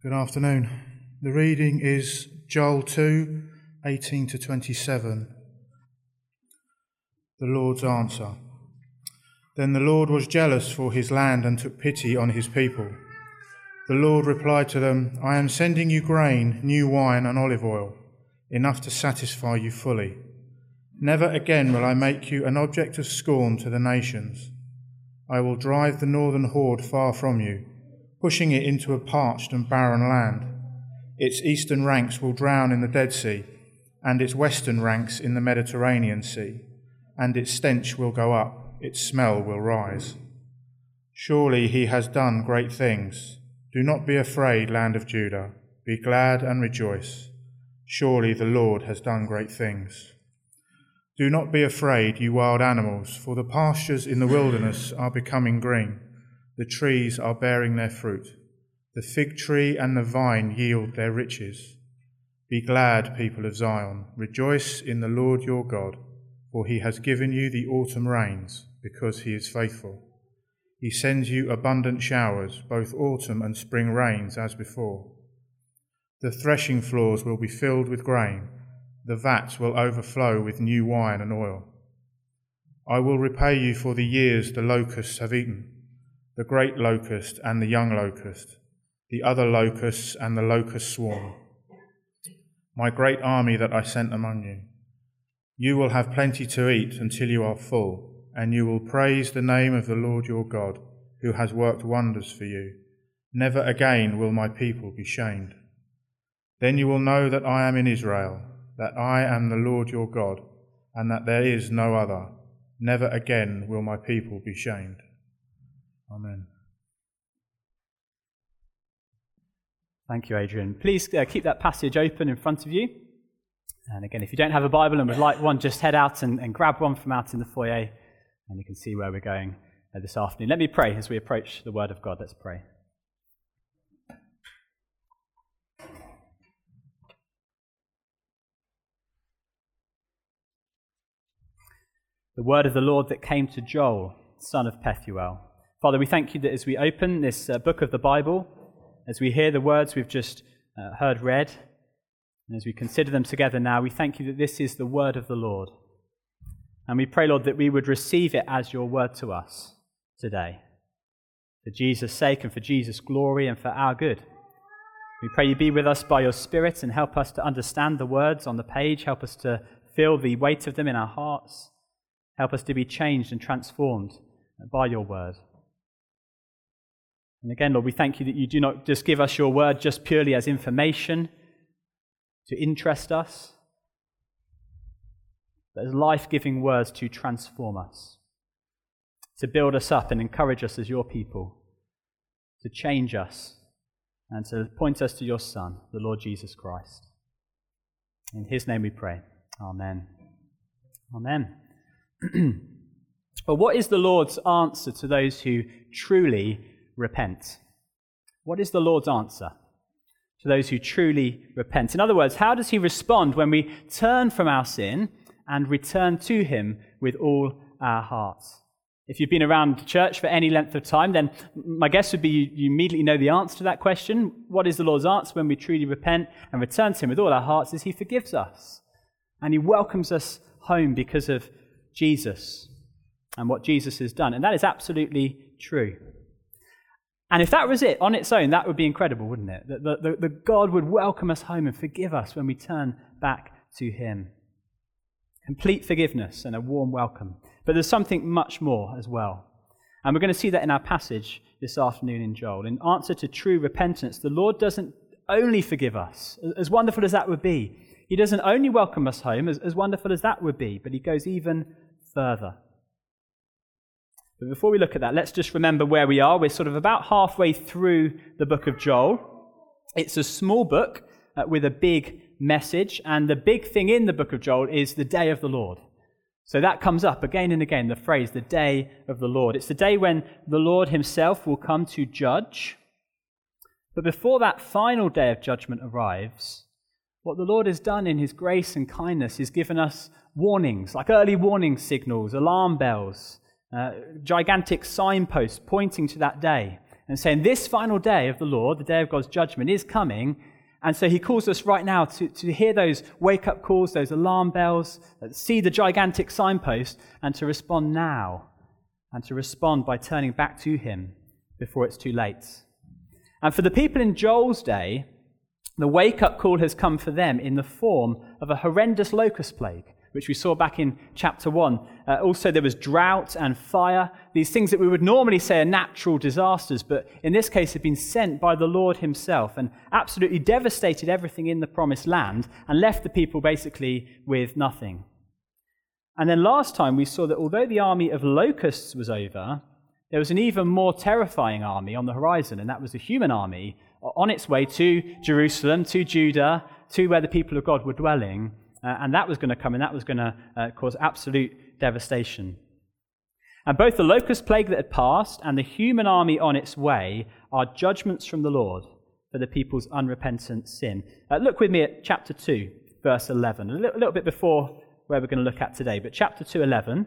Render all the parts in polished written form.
Good afternoon. The reading is Joel 2, 18 to 27. The Lord's answer. Then the Lord was jealous for his land and took pity on his people. The Lord replied to them, I am sending you grain, new wine and olive oil, enough to satisfy you fully. Never again will I make you an object of scorn to the nations. I will drive the northern horde far from you, pushing it into a parched and barren land. Its eastern ranks will drown in the Dead Sea, and its western ranks in the Mediterranean Sea, and its stench will go up, its smell will rise. Surely he has done great things. Do not be afraid, land of Judah. Be glad and rejoice. Surely the Lord has done great things. Do not be afraid, you wild animals, for the pastures in the wilderness are becoming green. The trees are bearing their fruit. The fig tree and the vine yield their riches. Be glad, people of Zion. Rejoice in the Lord your God, for he has given you the autumn rains, because he is faithful. He sends you abundant showers, both autumn and spring rains as before. The threshing floors will be filled with grain. The vats will overflow with new wine and oil. I will repay you for the years the locusts have eaten, the great locust and the young locust, the other locusts and the locust swarm, my great army that I sent among you. You will have plenty to eat until you are full, and you will praise the name of the Lord your God, who has worked wonders for you. Never again will my people be shamed. Then you will know that I am in Israel, that I am the Lord your God, and that there is no other. Never again will my people be shamed. Amen. Thank you, Adrian. Please keep that passage open in front of you. And again, if you don't have a Bible and would like one, just head out and grab one from out in the foyer, and you can see where we're going this afternoon. Let me pray as we approach the Word of God. Let's pray. The word of the Lord that came to Joel, son of Pethuel. Father, we thank you that as we open this book of the Bible, as we hear the words we've just heard read, and as we consider them together now, we thank you that this is the word of the Lord. And we pray, Lord, that we would receive it as your word to us today, for Jesus' sake and for Jesus' glory and for our good. We pray you be with us by your Spirit and help us to understand the words on the page, help us to feel the weight of them in our hearts, help us to be changed and transformed by your word. And again, Lord, we thank you that you do not just give us your word just purely as information to interest us, but as life-giving words to transform us, to build us up and encourage us as your people, to change us, and to point us to your Son, the Lord Jesus Christ. In his name we pray. Amen. Amen. But what is the Lord's answer to those who truly repent? What is the Lord's answer to those who truly repent? In other words, how does he respond when we turn from our sin and return to him with all our hearts? If you've been around church for any length of time, then my guess would be you immediately know the answer to that question. What is the Lord's answer when we truly repent and return to him with all our hearts? Is he forgives us and he welcomes us home because of Jesus and what Jesus has done. And that is absolutely true. And if that was it on its own, that would be incredible, wouldn't it? That God would welcome us home and forgive us when we turn back to him. Complete forgiveness and a warm welcome. But there's something much more as well. And we're going to see that in our passage this afternoon in Joel. In answer to true repentance, the Lord doesn't only forgive us, as wonderful as that would be. He doesn't only welcome us home, as wonderful as that would be, but he goes even further. But before we look at that, let's just remember where we are. We're sort of about halfway through the book of Joel. It's a small book with a big message, and the big thing in the book of Joel is the day of the Lord. So that comes up again and again, the phrase, the day of the Lord. It's the day when the Lord himself will come to judge. But before that final day of judgment arrives, what the Lord has done in his grace and kindness is given us warnings, like early warning signals, alarm bells, gigantic signposts pointing to that day. and saying this final day of the Lord, the day of God's judgment, is coming. And so he calls us right now to hear those wake-up calls, those alarm bells, see the gigantic signpost, and to respond now, and to respond by turning back to him before it's too late. And for the people in Joel's day, the wake-up call has come for them in the form of a horrendous locust plague, which we saw back in chapter 1. Also, there was drought and fire, these things that we would normally say are natural disasters, but in this case have been sent by the Lord himself and absolutely devastated everything in the promised land and left the people basically with nothing. And then last time we saw that although the army of locusts was over, there was an even more terrifying army on the horizon, and that was the human army on its way to Jerusalem, to Judah, to where the people of God were dwelling. And that was going to come, and that was going to cause absolute devastation. And both the locust plague that had passed and the human army on its way are judgments from the Lord for the people's unrepentant sin. Look with me at chapter 2, verse 11, a little bit before where we're going to look at today, but chapter 2, 11.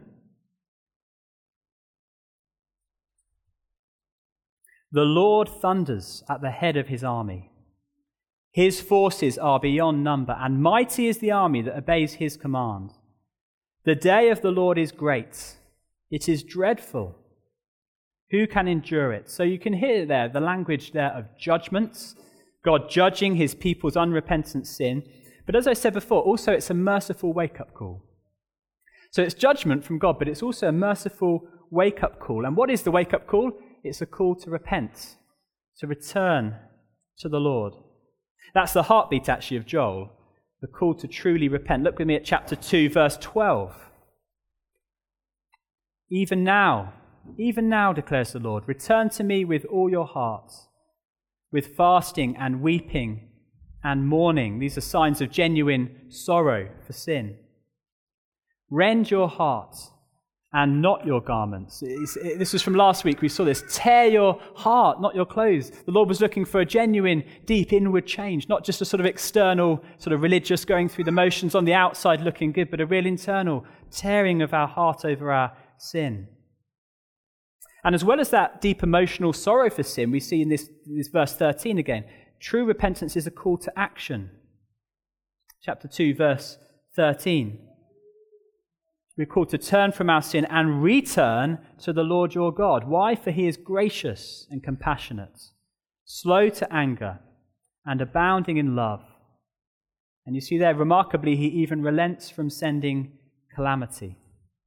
The Lord thunders at the head of his army. His forces are beyond number, and mighty is the army that obeys his command. The day of the Lord is great. It is dreadful. Who can endure it? So you can hear there the language there of judgments, God judging his people's unrepentant sin. But as I said before, also it's a merciful wake-up call. So it's judgment from God, but it's also a merciful wake-up call. And what is the wake-up call? It's a call to repent, to return to the Lord. That's the heartbeat, actually, of Joel, the call to truly repent. Look with me at chapter 2, verse 12. Even now, declares the Lord, return to me with all your heart, with fasting and weeping and mourning. These are signs of genuine sorrow for sin. Rend your heart and not your garments. This was from last week. We saw this. Tear your heart, not your clothes. The Lord was looking for a genuine, deep inward change, not just a sort of external, sort of religious going through the motions on the outside looking good, but a real internal tearing of our heart over our sin. And as well as that deep emotional sorrow for sin, we see in this verse 13 again, true repentance is a call to action. Chapter 2, verse 13. We're called to turn from our sin and return to the Lord your God. Why? For he is gracious and compassionate, slow to anger, and abounding in love. And you see there, remarkably, he even relents from sending calamity.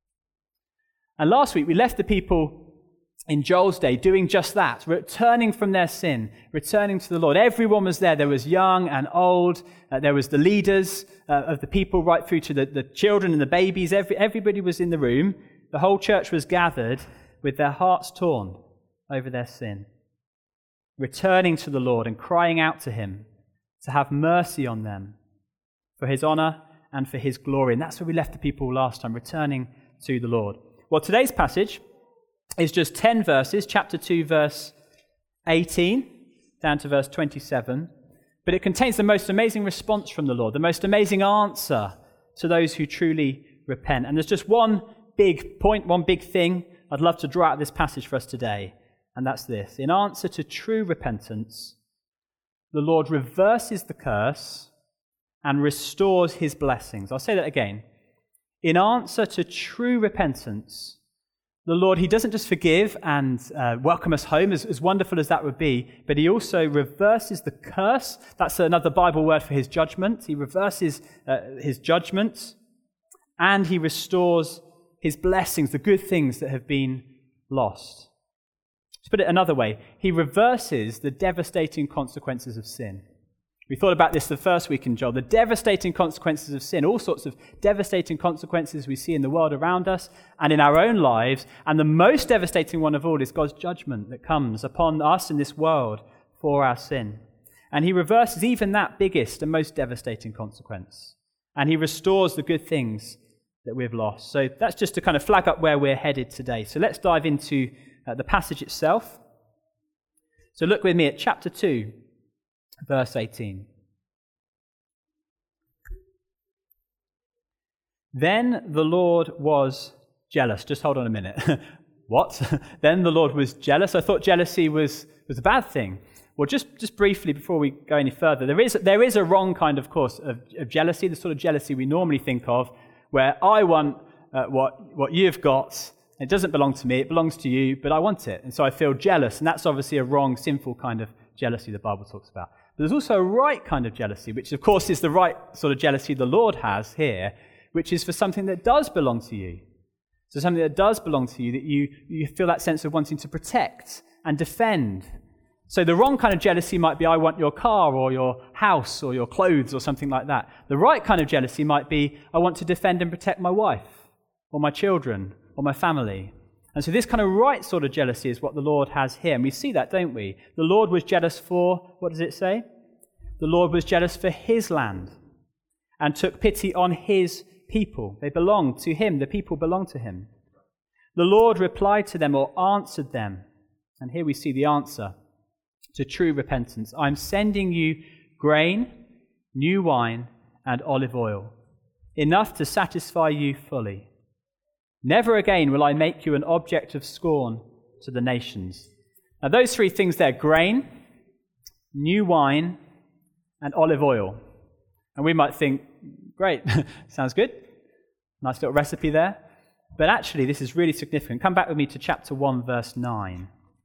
And last week, we left the people in Joel's day doing just that, returning from their sin, returning to the Lord. Everyone was there. There was young and old. There was the leaders of the people right through to the children and the babies. Everybody was in the room. The whole church was gathered with their hearts torn over their sin, returning to the Lord and crying out to him to have mercy on them for his honor and for his glory. And that's where we left the people last time, returning to the Lord. Well, today's passage is just 10 verses, chapter 2, verse 18, down to verse 27. But it contains the most amazing response from the Lord, the most amazing answer to those who truly repent. And there's just one big point, one big thing I'd love to draw out of this passage for us today, and that's this. In answer to true repentance, the Lord reverses the curse and restores his blessings. I'll say that again. In answer to true repentance, the Lord, he doesn't just forgive and welcome us home, as wonderful as that would be, but he also reverses the curse. That's another Bible word for his judgment. He reverses his judgment, and he restores his blessings, the good things that have been lost. To put it another way, he reverses the devastating consequences of sin. We thought about this the first week in Joel, the devastating consequences of sin, all sorts of devastating consequences we see in the world around us and in our own lives. And the most devastating one of all is God's judgment that comes upon us in this world for our sin. And he reverses even that biggest and most devastating consequence. And he restores the good things that we've lost. So that's just to kind of flag up where we're headed today. So let's dive into the passage itself. So look with me at chapter 2. Verse 18. Then the Lord was jealous. Just hold on a minute. What? Then the Lord was jealous? I thought jealousy was a bad thing. Well, just briefly before we go any further, there is a wrong kind, of course, of jealousy, the sort of jealousy we normally think of, where I want what you've got. It doesn't belong to me, it belongs to you, but I want it. And so I feel jealous, and that's obviously a wrong, sinful kind of jealousy the Bible talks about. But there's also a right kind of jealousy, which of course is the right sort of jealousy the Lord has here, which is for something that does belong to you. So something that does belong to you, that you feel that sense of wanting to protect and defend. So the wrong kind of jealousy might be, I want your car or your house or your clothes or something like that. The right kind of jealousy might be, I want to defend and protect my wife or my children or my family. And so this kind of right sort of jealousy is what the Lord has here. And we see that, don't we? The Lord was jealous for, what does it say? The Lord was jealous for his land and took pity on his people. They belonged to him. The people belonged to him. The Lord replied to them or answered them. And here we see the answer to true repentance. I'm sending you grain, new wine, and olive oil, enough to satisfy you fully. Never again will I make you an object of scorn to the nations. Now those three things there, grain, new wine, and olive oil. And we might think, great, sounds good. Nice little recipe there. But actually this is really significant. Come back with me to chapter 1, verse 9.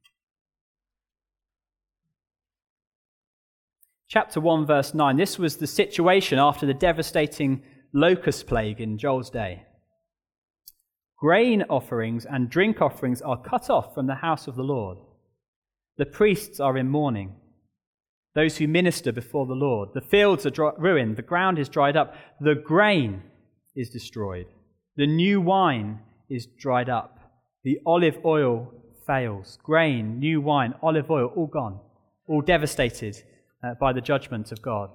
Chapter 1, verse 9. This was the situation after the devastating locust plague in Joel's day. Grain offerings and drink offerings are cut off from the house of the Lord. The priests are in mourning, those who minister before the Lord. The fields are ruined, the ground is dried up, the grain is destroyed, the new wine is dried up, the olive oil fails. Grain, new wine, olive oil, all gone, all devastated by the judgment of God.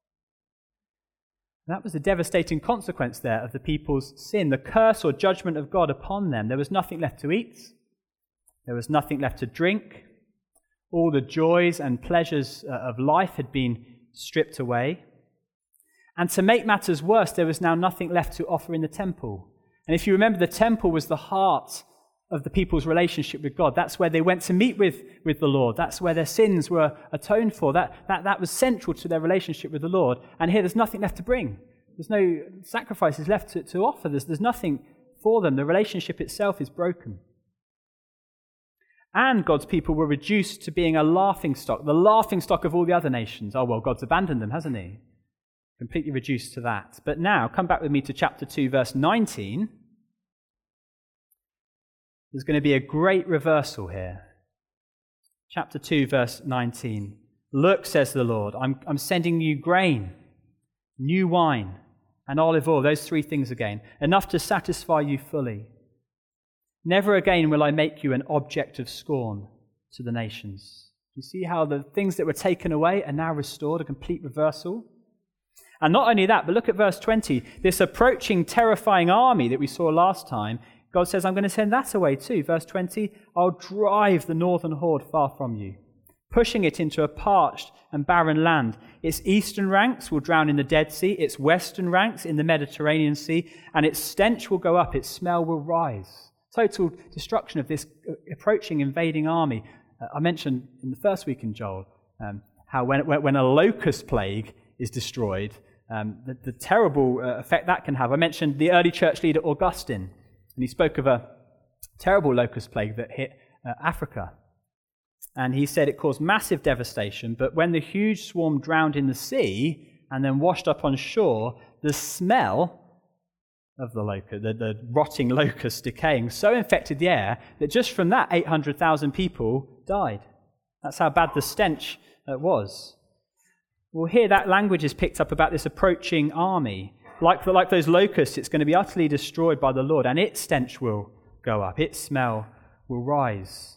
That was the devastating consequence there of the people's sin, the curse or judgment of God upon them. There was nothing left to eat. There was nothing left to drink. All the joys and pleasures of life had been stripped away. And to make matters worse, there was now nothing left to offer in the temple. And if you remember, the temple was the heart of the people's relationship with God. That's where they went to meet with the Lord. That's where their sins were atoned for. That was central to their relationship with the Lord. And here there's nothing left to bring. There's no sacrifices left to offer. There's nothing for them. The relationship itself is broken. And God's people were reduced to being a laughingstock, the laughingstock of all the other nations. Oh, well, God's abandoned them, hasn't he? Completely reduced to that. But now, come back with me to chapter 2, verse 19. There's going to be a great reversal here. Chapter 2, verse 19. Look, says the Lord, I'm sending you grain, new wine, and olive oil, those three things again, enough to satisfy you fully. Never again will I make you an object of scorn to the nations. You see how the things that were taken away are now restored, a complete reversal? And not only that, but look at verse 20. This approaching terrifying army that we saw last time, God says, I'm going to send that away too. Verse 20, I'll drive the northern horde far from you, pushing it into a parched and barren land. Its eastern ranks will drown in the Dead Sea, its western ranks in the Mediterranean Sea, and its stench will go up, its smell will rise. Total destruction of this approaching invading army. I mentioned in the first week in Joel how when a locust plague is destroyed, the terrible effect that can have. I mentioned the early church leader Augustine, and he spoke of a terrible locust plague that hit Africa. And he said it caused massive devastation, but when the huge swarm drowned in the sea and then washed up on shore, the smell of the locust, the rotting locust decaying, so infected the air that just from that 800,000 people died. That's how bad the stench was. Well, here that language is picked up about this approaching army. Like those locusts, it's going to be utterly destroyed by the Lord, and its stench will go up, its smell will rise.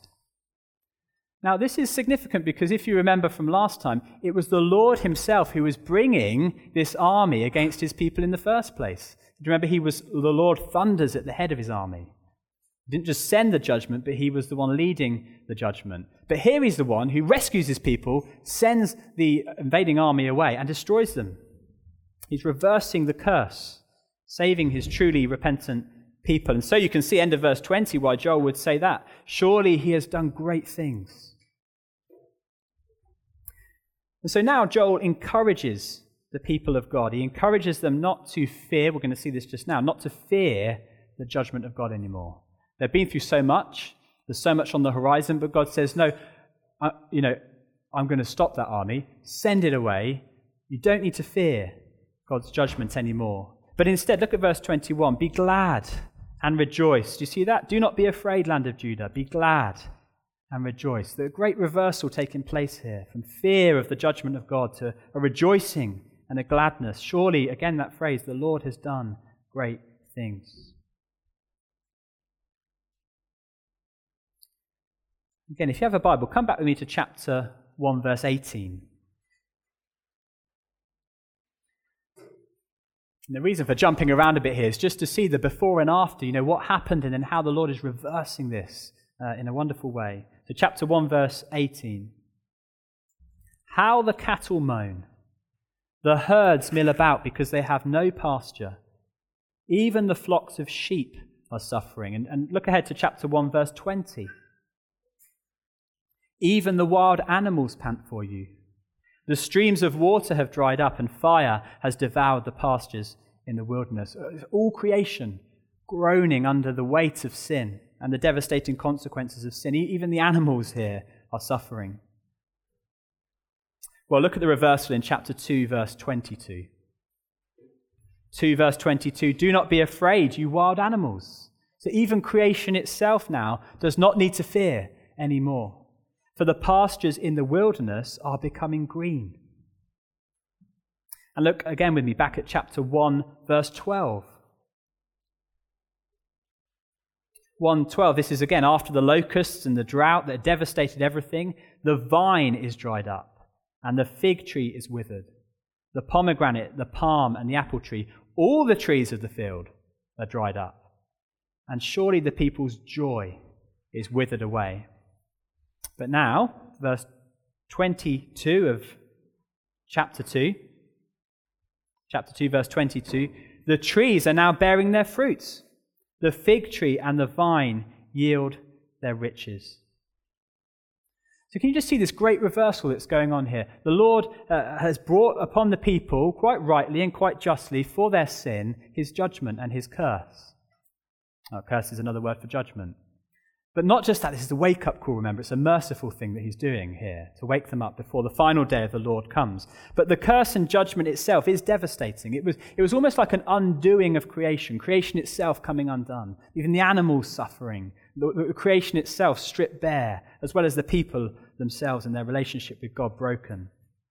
Now, this is significant because if you remember from last time, it was the Lord himself who was bringing this army against his people in the first place. Do you remember the Lord thunders at the head of his army? He didn't just send the judgment, but he was the one leading the judgment. But here he's the one who rescues his people, sends the invading army away, and destroys them. He's reversing the curse, saving his truly repentant people. And so you can see, end of verse 20, why Joel would say that. Surely he has done great things. And so now Joel encourages the people of God. He encourages them not to fear, we're going to see this just now, not to fear the judgment of God anymore. They've been through so much, there's so much on the horizon, but God says, no, I'm going to stop that army, send it away. You don't need to fear God's judgment anymore. But instead, look at verse 21, be glad and rejoice. Do you see that? Do not be afraid, land of Judah. Be glad and rejoice. There's a great reversal taking place here, from fear of the judgment of God to a rejoicing and a gladness. Surely, again, that phrase, the Lord has done great things. Again, if you have a Bible, come back with me to chapter 1, verse 18. And the reason for jumping around a bit here is just to see the before and after, what happened and then how the Lord is reversing this in a wonderful way. So chapter 1, verse 18. How the cattle moan, the herds mill about because they have no pasture. Even the flocks of sheep are suffering. And look ahead to chapter 1, verse 20. Even the wild animals pant for you. The streams of water have dried up, and fire has devoured the pastures in the wilderness. All creation groaning under the weight of sin and the devastating consequences of sin. Even the animals here are suffering. Well, look at the reversal in chapter 2, verse 22. 2, verse 22, do not be afraid, you wild animals. So even creation itself now does not need to fear anymore. For the pastures in the wilderness are becoming green. And look again with me back at chapter 1, verse 12. 1:12, this is again after the locusts and the drought that devastated everything. The vine is dried up, and the fig tree is withered. The pomegranate, the palm, and the apple tree, all the trees of the field are dried up. And surely the people's joy is withered away. But now, verse 22 of chapter 2, verse 22, the trees are now bearing their fruits. The fig tree and the vine yield their riches. So can you just see this great reversal that's going on here? The Lord has brought upon the people, quite rightly and quite justly, for their sin, his judgment and his curse. Curse is another word for judgment. But not just that, this is a wake-up call, remember. It's a merciful thing that he's doing here, to wake them up before the final day of the Lord comes. But the curse and judgment itself is devastating. It was almost like an undoing of creation itself coming undone, even the animals suffering, the creation itself stripped bare, as well as the people themselves and their relationship with God broken.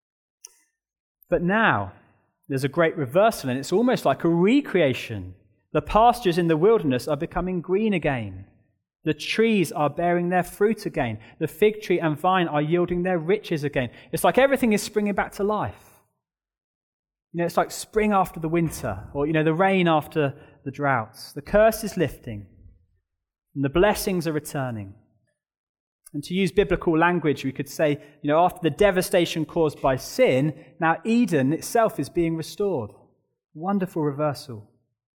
But now, there's a great reversal, and it's almost like a recreation. The pastures in the wilderness are becoming green again. The trees are bearing their fruit again. The fig tree and vine are yielding their riches again. It's like everything is springing back to life. It's like spring after the winter, or, the rain after the droughts. The curse is lifting, and the blessings are returning. And to use biblical language, we could say, after the devastation caused by sin, now Eden itself is being restored. Wonderful reversal.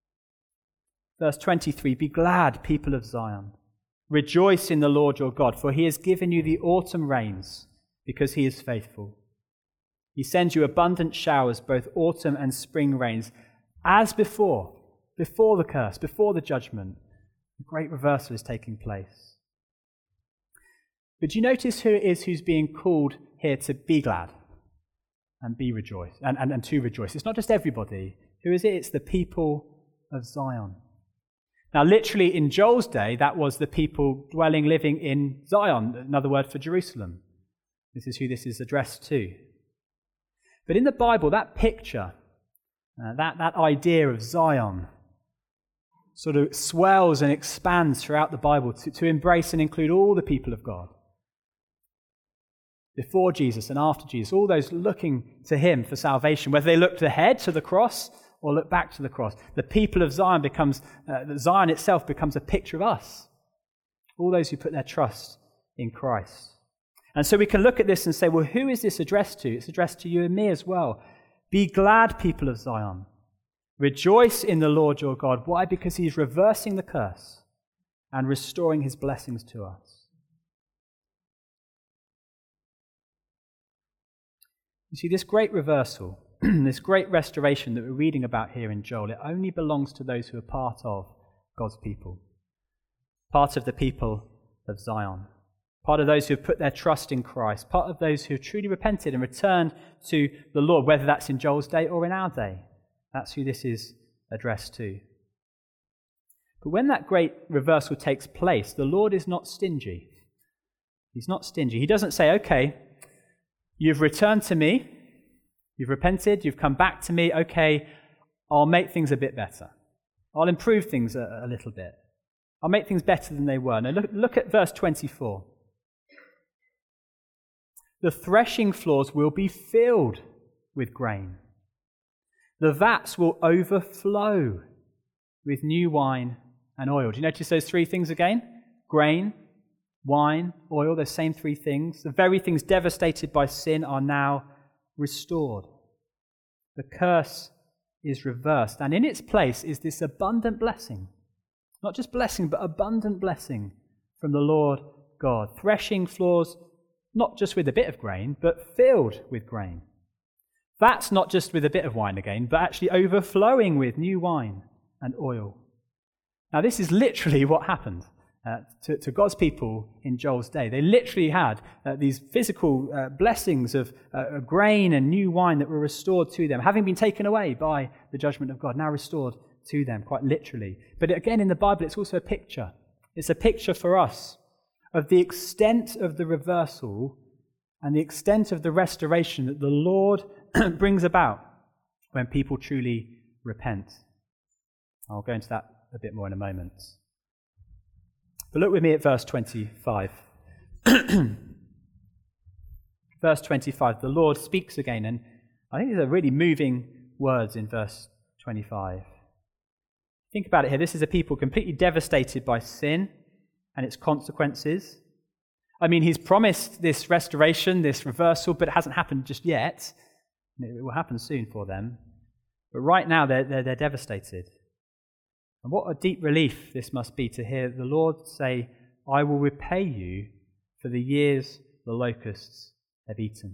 Verse 23, be glad, people of Zion. Rejoice in the Lord your God, for he has given you the autumn rains, because he is faithful. He sends you abundant showers, both autumn and spring rains, as before the curse, before the judgment. A great reversal is taking place. But do you notice who it is who's being called here to be glad and be rejoice and to rejoice? It's not just everybody. Who is it? It's the people of Zion. Now, literally in Joel's day, that was the people living in Zion, another word for Jerusalem. This is who this is addressed to. But in the Bible, that picture, that idea of Zion, sort of swells and expands throughout the Bible to embrace and include all the people of God. Before Jesus and after Jesus, all those looking to him for salvation, whether they looked ahead to the cross or look back to the cross. The people of Zion Zion itself becomes a picture of us. All those who put their trust in Christ. And so we can look at this and say, well, who is this addressed to? It's addressed to you and me as well. Be glad, people of Zion. Rejoice in the Lord your God. Why? Because he's reversing the curse and restoring his blessings to us. You see, this great reversal, this great restoration that we're reading about here in Joel, it only belongs to those who are part of God's people, part of the people of Zion, part of those who have put their trust in Christ, part of those who have truly repented and returned to the Lord, whether that's in Joel's day or in our day. That's who this is addressed to. But when that great reversal takes place, the Lord is not stingy. He's not stingy. He doesn't say, okay, you've returned to me, you've repented, you've come back to me, okay, I'll make things a bit better. I'll improve things a little bit. I'll make things better than they were. Now look at verse 24. The threshing floors will be filled with grain. The vats will overflow with new wine and oil. Do you notice those three things again? Grain, wine, oil, those same three things. The very things devastated by sin are now restored. The curse is reversed, and in its place is this abundant blessing. Not just blessing, but abundant blessing from the Lord God. Threshing floors, not just with a bit of grain, but filled with grain. That's not just with a bit of wine again, but actually overflowing with new wine and oil. Now, this is literally what happened to God's people in Joel's day. They literally had these physical blessings of grain and new wine that were restored to them, having been taken away by the judgment of God, now restored to them, quite literally. But again, in the Bible, it's also a picture. It's a picture for us of the extent of the reversal and the extent of the restoration that the Lord brings about when people truly repent. I'll go into that a bit more in a moment. But look with me at verse 25. Verse 25, the Lord speaks again, and I think these are really moving words in verse 25. Think about it here. This is a people completely devastated by sin and its consequences. I mean, he's promised this restoration, this reversal, but it hasn't happened just yet. It will happen soon for them. But right now, they're devastated. And what a deep relief this must be to hear the Lord say, I will repay you for the years the locusts have eaten.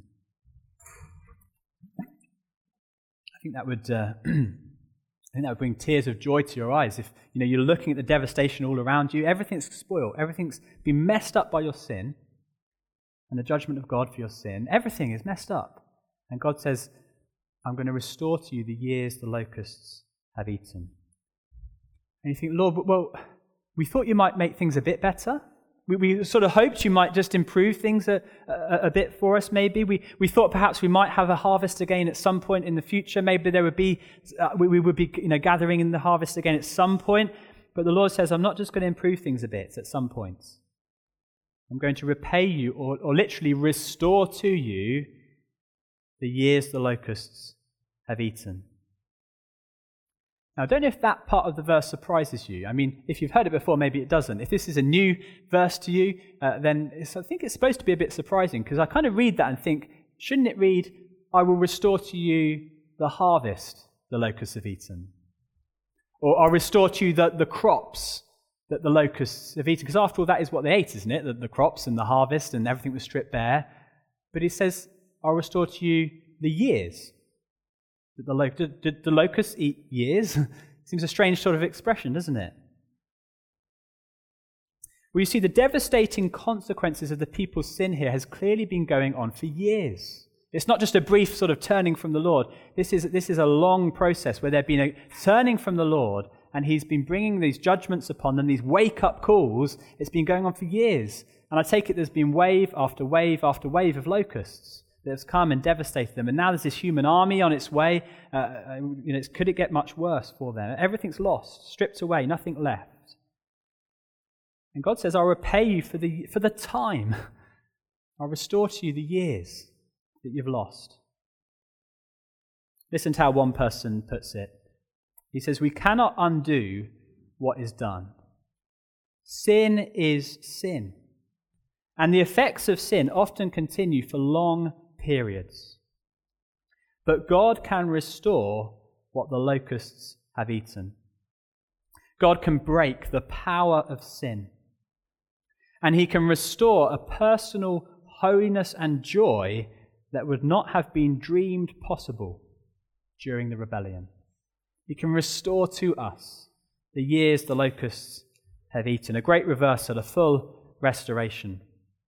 I think that would bring tears of joy to your eyes. If you're looking at the devastation all around you, everything's spoiled, everything's been messed up by your sin and the judgment of God for your sin. Everything is messed up. And God says, I'm going to restore to you the years the locusts have eaten. And you think, Lord, well, we thought you might make things a bit better. We sort of hoped you might just improve things a bit for us, maybe. We thought perhaps we might have a harvest again at some point in the future. Maybe there would be, we would be gathering in the harvest again at some point. But the Lord says, I'm not just going to improve things a bit at some point. I'm going to repay you or literally restore to you the years the locusts have eaten. Now, I don't know if that part of the verse surprises you. I mean, if you've heard it before, maybe it doesn't. If this is a new verse to you, then I think it's supposed to be a bit surprising, because I kind of read that and think, shouldn't it read, I will restore to you the harvest the locusts have eaten? Or I'll restore to you the crops that the locusts have eaten? Because after all, that is what they ate, isn't it? The crops and the harvest and everything was stripped bare. But he says, I'll restore to you the years. Did the locusts eat years? Seems a strange sort of expression, doesn't it? Well, you see, the devastating consequences of the people's sin here has clearly been going on for years. It's not just a brief sort of turning from the Lord. This is a long process where they've been a turning from the Lord, and he's been bringing these judgments upon them, these wake-up calls. It's been going on for years. And I take it there's been wave after wave after wave of locusts that has come and devastated them. And now there's this human army on its way. Could it get much worse for them? Everything's lost, stripped away, nothing left. And God says, I'll repay you for the time. I'll restore to you the years that you've lost. Listen to how one person puts it. He says, we cannot undo what is done. Sin is sin. And the effects of sin often continue for long periods. But God can restore what the locusts have eaten. God can break the power of sin, and he can restore a personal holiness and joy that would not have been dreamed possible during the rebellion. He can restore to us the years the locusts have eaten, a great reversal, a full restoration.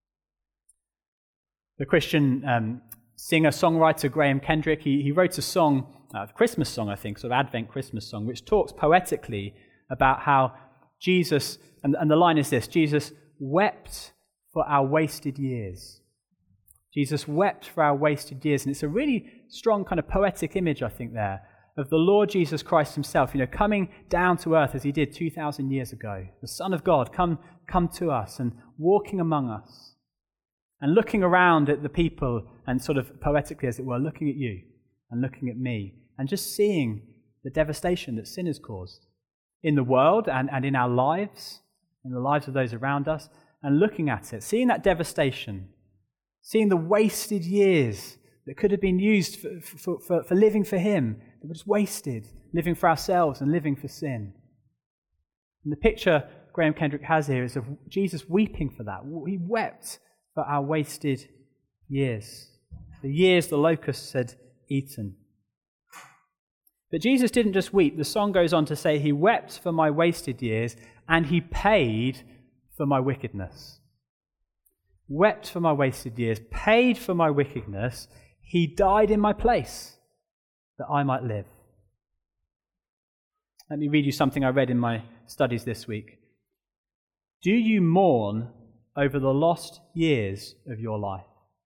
The Christian singer-songwriter Graham Kendrick, he wrote a song, a Christmas song, I think, sort of Advent Christmas song, which talks poetically about how Jesus, and the line is this, Jesus wept for our wasted years. Jesus wept for our wasted years. And it's a really strong kind of poetic image, I think, there, of the Lord Jesus Christ himself, coming down to earth as he did 2,000 years ago. The Son of God come to us and walking among us and looking around at the people and sort of poetically, as it were, looking at you and looking at me and just seeing the devastation that sin has caused in the world and in our lives, in the lives of those around us, and looking at it, seeing that devastation, seeing the wasted years that could have been used for living for him, that were just wasted, living for ourselves and living for sin. And the picture Graham Kendrick has here is of Jesus weeping for that. He wept for our wasted years, the years the locusts had eaten. But Jesus didn't just weep. The song goes on to say, he wept for my wasted years and he paid for my wickedness. Wept for my wasted years, paid for my wickedness. He died in my place that I might live. Let me read you something I read in my studies this week. Do you mourn over the lost years of your life?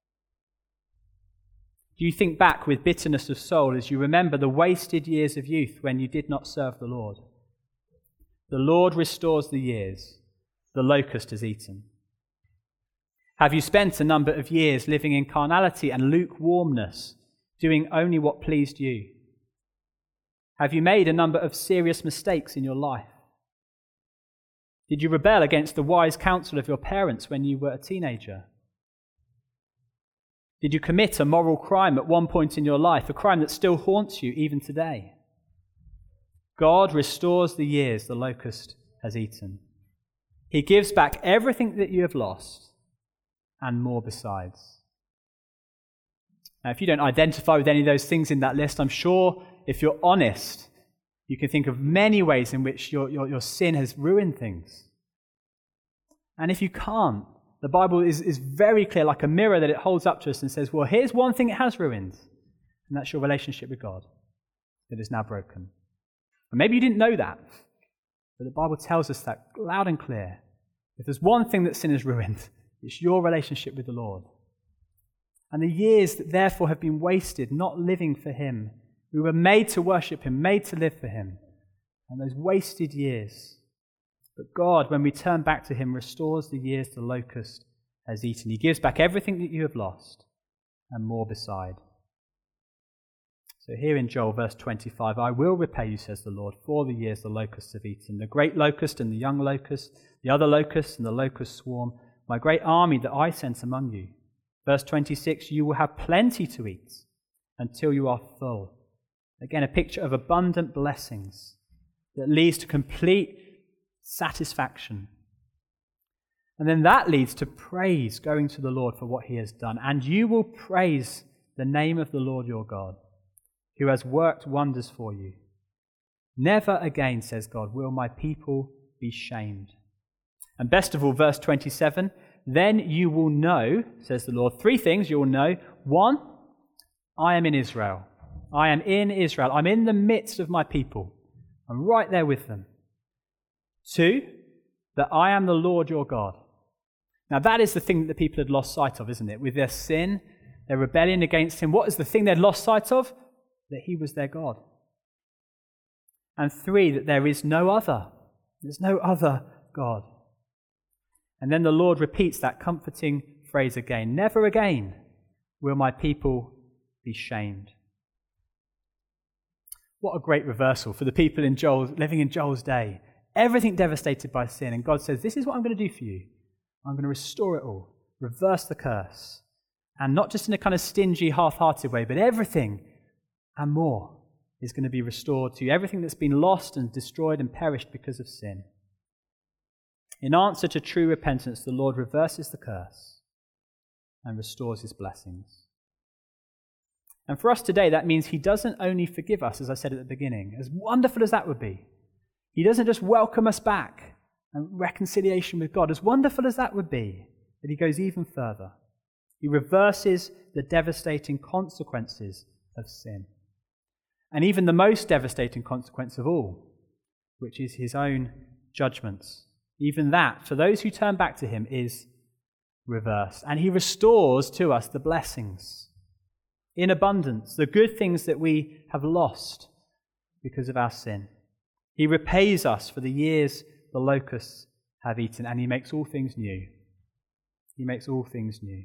Do you think back with bitterness of soul as you remember the wasted years of youth when you did not serve the Lord? The Lord restores the years the locust has eaten. Have you spent a number of years living in carnality and lukewarmness, doing only what pleased you? Have you made a number of serious mistakes in your life? Did you rebel against the wise counsel of your parents when you were a teenager? Did you commit a moral crime at one point in your life, a crime that still haunts you even today? God restores the years the locust has eaten. He gives back everything that you have lost and more besides. Now, if you don't identify with any of those things in that list, I'm sure if you're honest, you can think of many ways in which your sin has ruined things. And if you can't, the Bible is very clear, like a mirror that it holds up to us and says, well, here's one thing it has ruined, and that's your relationship with God that is now broken. And maybe you didn't know that, but the Bible tells us that loud and clear. If there's one thing that sin has ruined, it's your relationship with the Lord. And the years that therefore have been wasted not living for him. We were made to worship him, made to live for him. And those wasted years. But God, when we turn back to him, restores the years the locust has eaten. He gives back everything that you have lost and more beside. So here in Joel verse 25, I will repay you, says the Lord, for the years the locusts have eaten, the great locust and the young locust, the other locusts and the locust swarm, my great army that I sent among you. Verse 26, you will have plenty to eat until you are full. Again, a picture of abundant blessings that leads to complete satisfaction. And then that leads to praise going to the Lord for what he has done. And you will praise the name of the Lord your God, who has worked wonders for you. Never again, says God, will my people be shamed. And best of all, verse 27, then you will know, says the Lord, three things you will know. One, I am in Israel. I am in Israel. I'm in the midst of my people. I'm right there with them. Two, that I am the Lord your God. Now that is the thing that the people had lost sight of, isn't it? With their sin, their rebellion against him, what is the thing they'd lost sight of? That he was their God. And three, that there is no other. There's no other God. And then the Lord repeats that comforting phrase again. Never again will my people be shamed. What a great reversal for the people living in Joel's day. Everything devastated by sin. And God says, this is what I'm going to do for you. I'm going to restore it all. Reverse the curse. And not just in a kind of stingy, half-hearted way, but everything and more is going to be restored to you. Everything that's been lost and destroyed and perished because of sin. In answer to true repentance, the Lord reverses the curse and restores his blessings. And for us today, that means he doesn't only forgive us, as I said at the beginning, as wonderful as that would be. He doesn't just welcome us back and reconciliation with God, as wonderful as that would be, but he goes even further. He reverses the devastating consequences of sin. And even the most devastating consequence of all, which is his own judgments. Even that, for those who turn back to him, is reversed. And he restores to us the blessings in abundance, the good things that we have lost because of our sin. He repays us for the years the locusts have eaten, and he makes all things new. He makes all things new.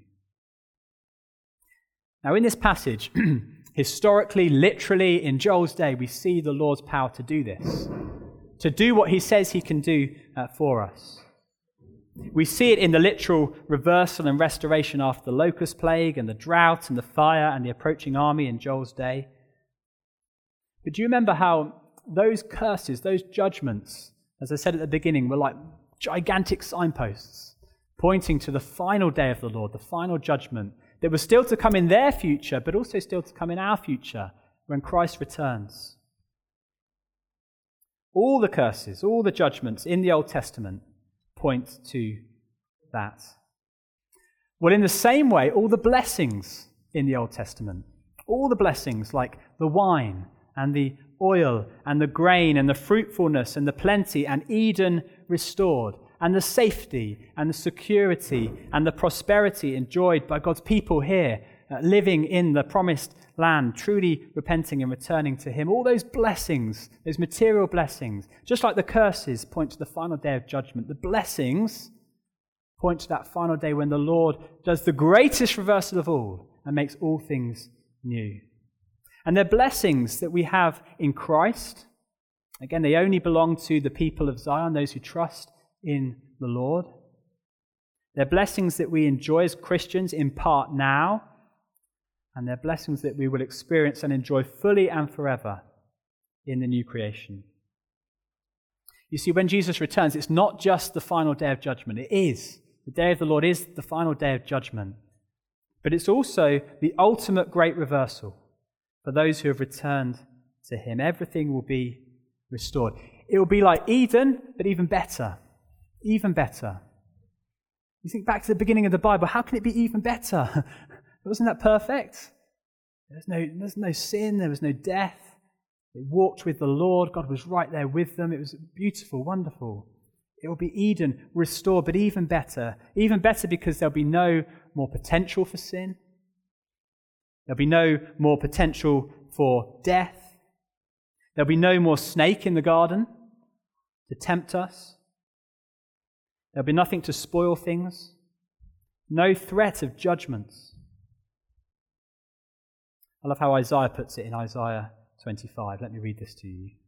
Now, in this passage, historically, literally, in Joel's day, we see the Lord's power to do this, to do what he says he can do for us. We see it in the literal reversal and restoration after the locust plague and the drought and the fire and the approaching army in Joel's day. But do you remember how those curses, those judgments, as I said at the beginning, were like gigantic signposts pointing to the final day of the Lord, the final judgment that was still to come in their future, but also still to come in our future when Christ returns. All the curses, all the judgments in the Old Testament point to that. Well, in the same way, all the blessings in the Old Testament, all the blessings like the wine and the oil and the grain and the fruitfulness and the plenty and Eden restored and the safety and the security and the prosperity enjoyed by God's people here, living in the promised land, truly repenting and returning to him. All those blessings, those material blessings, just like the curses point to the final day of judgment, the blessings point to that final day when the Lord does the greatest reversal of all and makes all things new. And they're blessings that we have in Christ. Again, they only belong to the people of Zion, those who trust in the Lord. They're blessings that we enjoy as Christians in part now, and they're blessings that we will experience and enjoy fully and forever in the new creation. You see, when Jesus returns, it's not just the final day of judgment. It is. The day of the Lord is the final day of judgment. But it's also the ultimate great reversal for those who have returned to him. Everything will be restored. It will be like Eden, but even better. Even better. You think back to the beginning of the Bible, how can it be even better? Wasn't that perfect? There's no sin, there was no death. They walked with the Lord, God was right there with them. It was beautiful, wonderful. It will be Eden restored, but even better because there'll be no more potential for sin. There'll be no more potential for death. There'll be no more snake in the garden to tempt us. There'll be nothing to spoil things. No threat of judgments. I love how Isaiah puts it in Isaiah 25. Let me read this to you.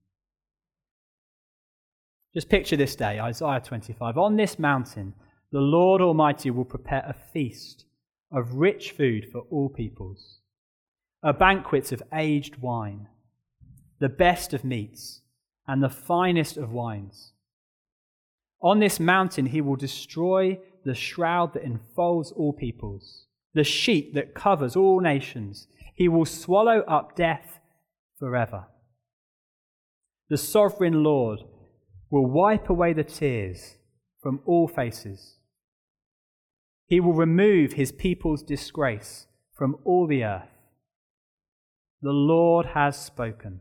Just picture this day, Isaiah 25. On this mountain, the Lord Almighty will prepare a feast of rich food for all peoples, a banquet of aged wine, the best of meats, and the finest of wines. On this mountain he will destroy the shroud that enfolds all peoples, the sheet that covers all nations. He will swallow up death forever. The sovereign Lord will wipe away the tears from all faces. He will remove his people's disgrace from all the earth. The Lord has spoken.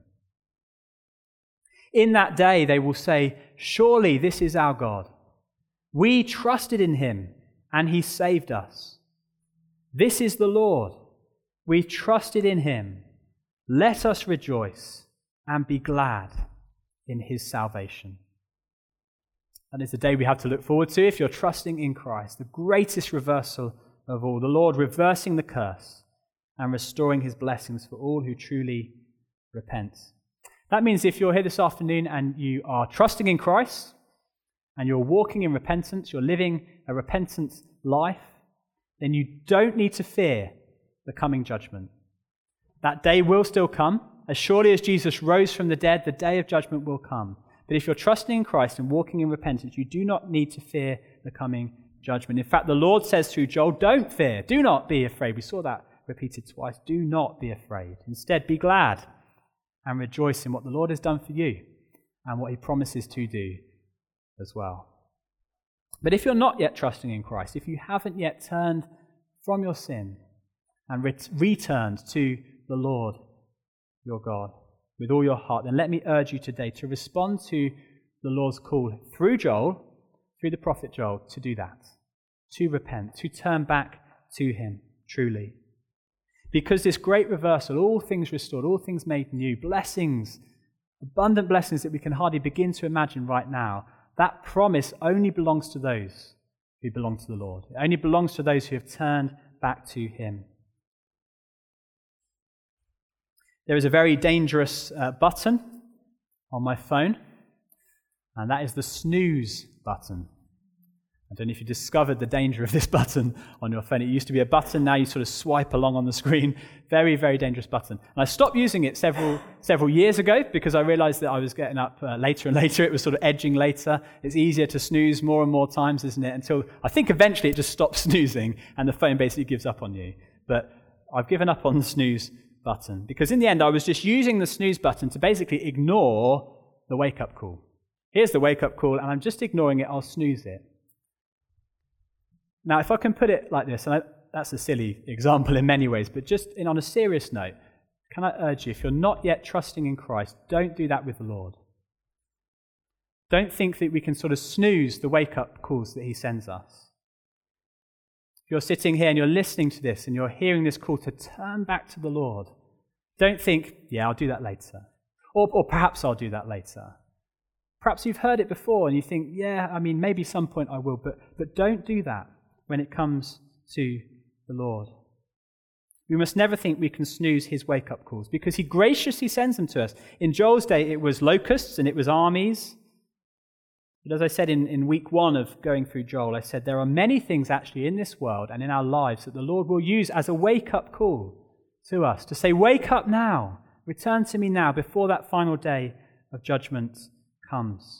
In that day they will say, surely this is our God. We trusted in him and he saved us. This is the Lord. We trusted in him. Let us rejoice and be glad in his salvation. That is the day we have to look forward to if you're trusting in Christ, the greatest reversal of all, the Lord reversing the curse and restoring his blessings for all who truly repent. That means if you're here this afternoon and you are trusting in Christ and you're walking in repentance, you're living a repentant life, then you don't need to fear the coming judgment. That day will still come, As surely as Jesus rose from the dead, the day of judgment will come. But if you're trusting in Christ and walking in repentance, you do not need to fear the coming judgment. In fact, the Lord says through Joel, don't fear, do not be afraid. We saw that repeated twice. Do not be afraid. Instead, be glad and rejoice in what the Lord has done for you and what he promises to do as well. But if you're not yet trusting in Christ, if you haven't yet turned from your sin and returned to the Lord your God with all your heart, then let me urge you today to respond to the Lord's call through Joel, through the prophet Joel, to do that, to repent, to turn back to him truly. Because this great reversal, all things restored, all things made new, blessings, abundant blessings that we can hardly begin to imagine right now, that promise only belongs to those who belong to the Lord. It only belongs to those who have turned back to him. There is a very dangerous button on my phone, and that is the snooze button. I don't know if you discovered the danger of this button on your phone. It used to be a button, now you sort of swipe along on the screen. Very, very dangerous button. And I stopped using it several years ago because I realized that I was getting up later and later. It was sort of edging later. It's easier to snooze more and more times, isn't it? Until I think eventually it just stops snoozing and the phone basically gives up on you. But I've given up on the snooze button because in the end I was just using the snooze button to basically ignore the wake-up call. Here's the wake-up call and I'm just ignoring it. I'll snooze it. Now, if I can put it like this, and that's a silly example in many ways, but just on a serious note, can I urge you, if you're not yet trusting in Christ, don't do that with the Lord. Don't think that we can sort of snooze the wake-up calls that he sends us. If you're sitting here and you're listening to this and you're hearing this call to turn back to the Lord, don't think, yeah, I'll do that later. Or perhaps I'll do that later. Perhaps you've heard it before and you think, yeah, I mean, maybe some point I will, but don't do that when it comes to the Lord. We must never think we can snooze his wake-up calls because he graciously sends them to us. In Joel's day, it was locusts and it was armies. But as I said in week 1 of going through Joel, I said there are many things actually in this world and in our lives that the Lord will use as a wake-up call to us, to say, wake up now, return to me now, before that final day of judgment comes.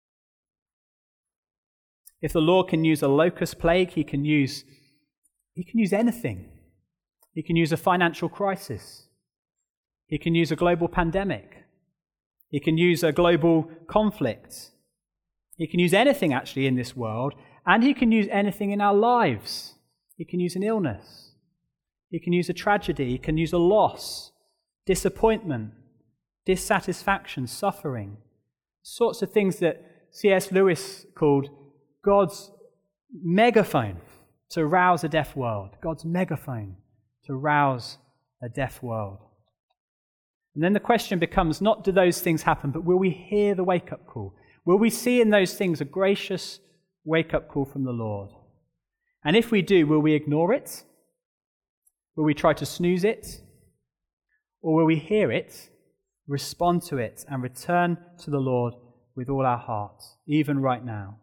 If the Lord can use a locust plague, he can use anything. He can use a financial crisis. He can use a global pandemic. He can use a global conflict. He can use anything actually in this world, and he can use anything in our lives. He can use an illness. He can use a tragedy. He can use a loss, disappointment, dissatisfaction, suffering. Sorts of things that C.S. Lewis called God's megaphone to rouse a deaf world. God's megaphone to rouse a deaf world. And then the question becomes not do those things happen, but will we hear the wake-up call? Will we see in those things a gracious wake-up call from the Lord? And if we do, will we ignore it? Will we try to snooze it? Or will we hear it, respond to it, and return to the Lord with all our hearts, even right now?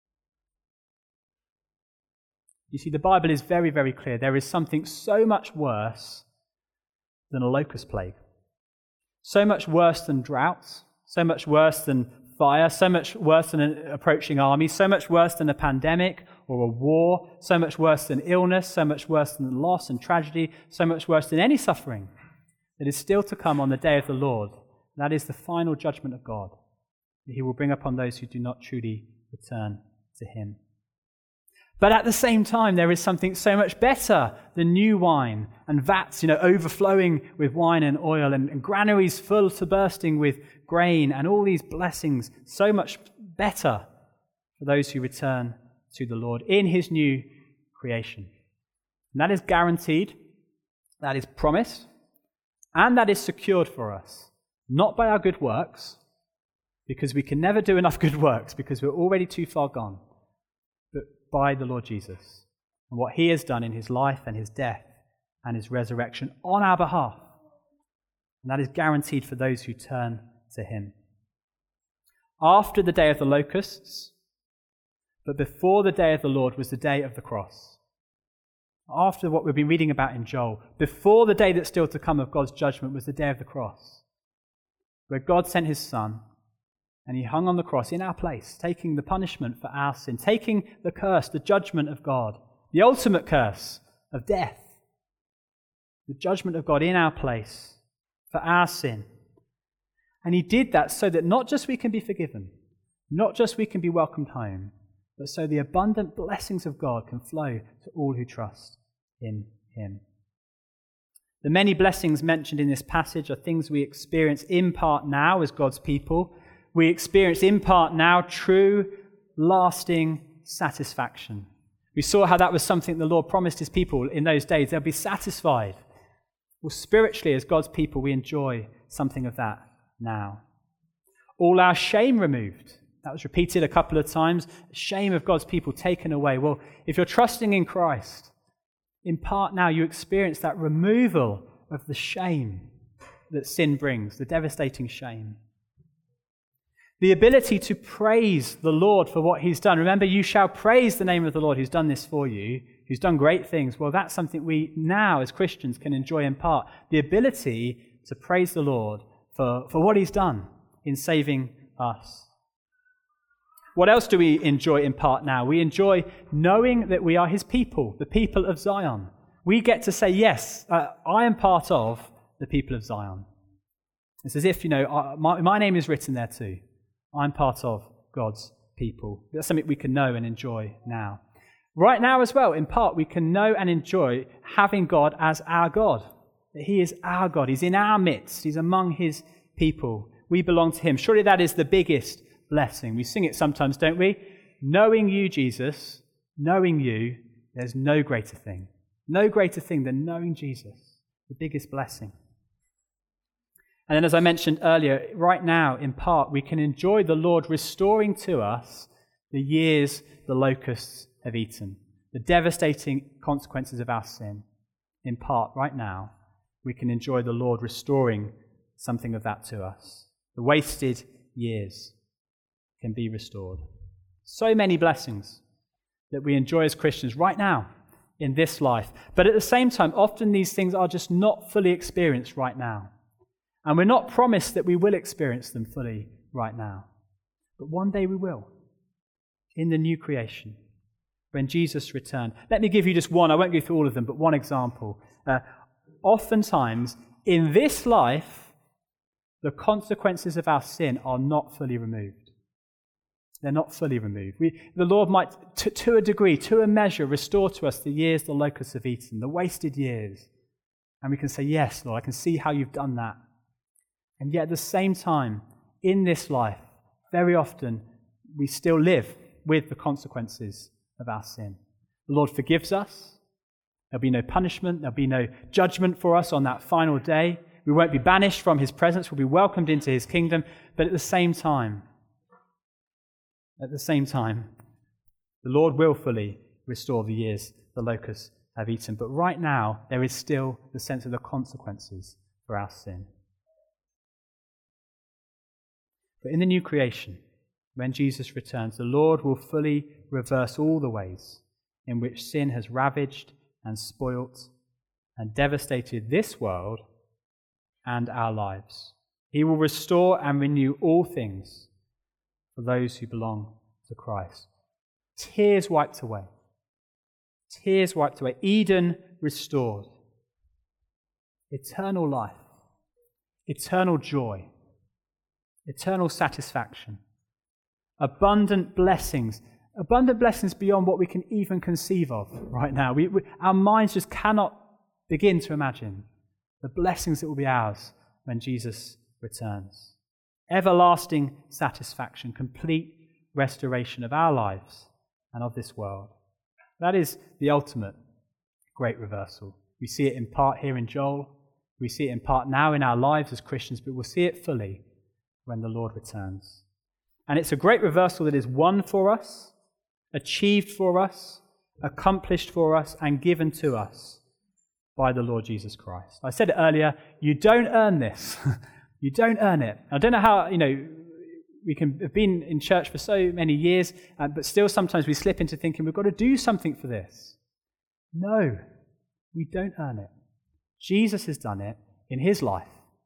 You see, the Bible is very, very clear. There is something so much worse than a locust plague. So much worse than droughts. So much worse than fire. So much worse than an approaching army. So much worse than a pandemic or a war. So much worse than illness. So much worse than loss and tragedy. So much worse than any suffering that is still to come on the day of the Lord. That is the final judgment of God that he will bring upon those who do not truly return to him. But at the same time, there is something so much better than new wine and vats, overflowing with wine and oil and granaries full to bursting with grain and all these blessings, so much better for those who return to the Lord in his new creation. And that is guaranteed, that is promised, and that is secured for us, not by our good works, because we can never do enough good works because we're already too far gone, but by the Lord Jesus and what he has done in his life and his death and his resurrection on our behalf. And that is guaranteed for those who turn to him. After the day of the locusts, but before the day of the Lord was the day of the cross. After what we've been reading about in Joel, before the day that's still to come of God's judgment was the day of the cross. where God sent his Son and he hung on the cross in our place, taking the punishment for our sin, taking the curse, the judgment of God, the ultimate curse of death, the judgment of God in our place for our sin. And he did that so that not just we can be forgiven, not just we can be welcomed home, but so the abundant blessings of God can flow to all who trust in him. The many blessings mentioned in this passage are things we experience in part now as God's people. We experience in part now true, lasting satisfaction. We saw how that was something the Lord promised his people in those days. They'll be satisfied. Well, spiritually, as God's people, we enjoy something of that now. All our shame removed. That was repeated a couple of times. Shame of God's people taken away. Well, if you're trusting in Christ, in part now you experience that removal of the shame that sin brings, the devastating shame. The ability to praise the Lord for what he's done. Remember, you shall praise the name of the Lord who's done this for you, who's done great things. Well, that's something we now as Christians can enjoy in part. The ability to praise the Lord for what he's done in saving us. What else do we enjoy in part now? We enjoy knowing that we are his people, the people of Zion. We get to say, yes, I am part of the people of Zion. It's as if, my name is written there too. I'm part of God's people. That's something we can know and enjoy now. Right now as well, in part, we can know and enjoy having God as our God. That he is our God. He's in our midst. He's among his people. We belong to him. Surely that is the biggest blessing. We sing it sometimes, don't we? Knowing you, Jesus, knowing you, there's no greater thing. No greater thing than knowing Jesus. The biggest blessing. And then as I mentioned earlier, right now, in part, we can enjoy the Lord restoring to us the years the locusts have eaten, the devastating consequences of our sin. In part, right now, we can enjoy the Lord restoring something of that to us. The wasted years can be restored. So many blessings that we enjoy as Christians right now in this life. But at the same time, often these things are just not fully experienced right now. And we're not promised that we will experience them fully right now. But one day we will, in the new creation, when Jesus returned. Let me give you just one, I won't go through all of them, but one example. Oftentimes, in this life, the consequences of our sin are not fully removed. They're not fully removed. The Lord might, to a degree, to a measure, restore to us the years the locusts have eaten, the wasted years. And we can say, yes, Lord, I can see how you've done that. And yet at the same time, in this life, very often, we still live with the consequences of our sin. The Lord forgives us. There'll be no punishment. There'll be no judgment for us on that final day. We won't be banished from his presence. We'll be welcomed into his kingdom. But at the same time, the Lord will fully restore the years the locusts have eaten. But right now, there is still the sense of the consequences for our sin. But in the new creation, when Jesus returns, the Lord will fully reverse all the ways in which sin has ravaged and spoilt and devastated this world and our lives. He will restore and renew all things for those who belong to Christ. Tears wiped away. Tears wiped away. Eden restored. Eternal life. Eternal joy. Eternal satisfaction. Abundant blessings beyond what we can even conceive of right now. Our minds just cannot begin to imagine the blessings that will be ours when Jesus returns. Everlasting satisfaction, complete restoration of our lives and of this world. That is the ultimate great reversal. We see it in part here in Joel. We see it in part now in our lives as Christians, but we'll see it fully when the Lord returns. And it's a great reversal that is won for us, achieved for us, accomplished for us, and given to us by the Lord Jesus Christ. I said it earlier, you don't earn this. You don't earn it. I don't know how, we can have been in church for so many years, but still sometimes we slip into thinking we've got to do something for this. No, we don't earn it. Jesus has done it in his life.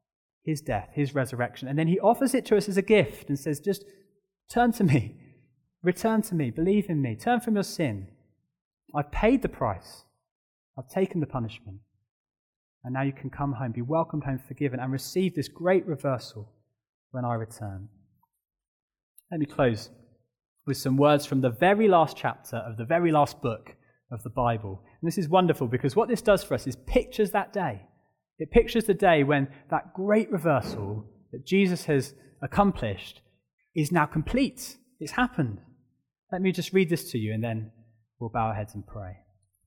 his death, his resurrection, and then he offers it to us as a gift and says, just turn to me, return to me, believe in me, turn from your sin. I've paid the price. I've taken the punishment. And now you can come home, be welcomed home, forgiven, and receive this great reversal when I return. Let me close with some words from the very last chapter of the very last book of the Bible. And this is wonderful because what this does for us is pictures that day. It pictures the day when that great reversal that Jesus has accomplished is now complete. It's happened. Let me just read this to you and then we'll bow our heads and pray.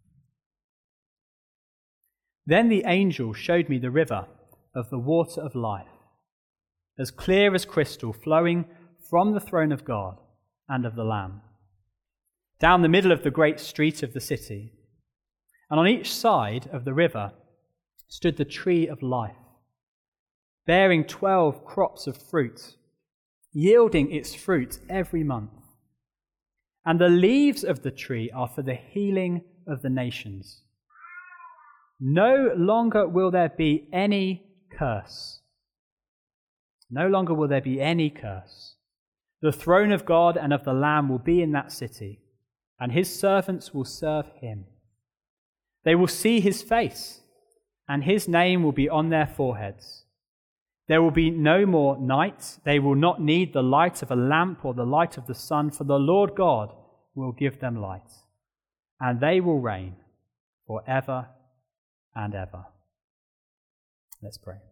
Then the angel showed me the river of the water of life, as clear as crystal, flowing from the throne of God and of the Lamb, down the middle of the great street of the city. And on each side of the river stood the tree of life, bearing 12 crops of fruit, yielding its fruit every month. And the leaves of the tree are for the healing of the nations. No longer will there be any curse. No longer will there be any curse. The throne of God and of the Lamb will be in that city, and his servants will serve him. They will see his face, and his name will be on their foreheads. There will be no more night. They will not need the light of a lamp or the light of the sun, for the Lord God will give them light, and they will reign forever and ever. Let's pray.